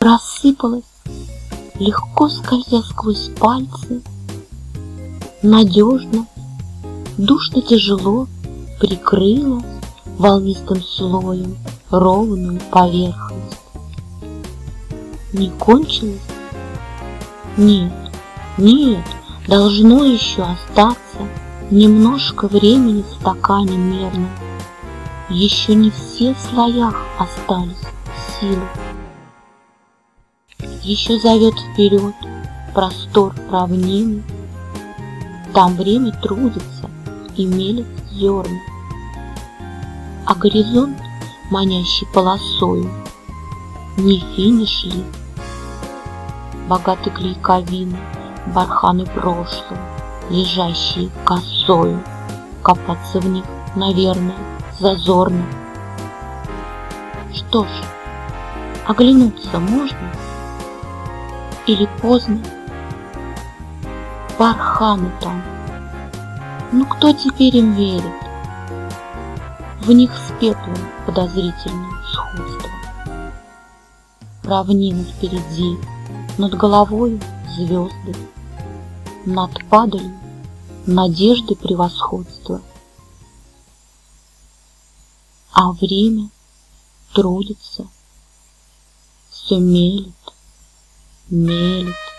рассыпалась, легко скользя сквозь пальцы, надежно, душно-тяжело прикрыла волнистым слоем ровную поверхность. Не кончилось? Нет, нет, должно еще остаться немножко времени в стакане мерно. Еще не все в слоях остались силы. Еще зовет вперед простор равнины, там время трудится и мелет зерна, а горизонт, манящий полосою, не финиш ли? Богаты клейковины, барханы прошлого, лежащие косою, копаться в них, наверное, зазорно. Что ж, оглянуться можно? Или поздно? Барханы там, ну кто теперь им верит? В них с пеплом подозрительное сходство. Равнина впереди, над головой звезды, над падалью надежды превосходства. А время трудится, все мелет, мелет.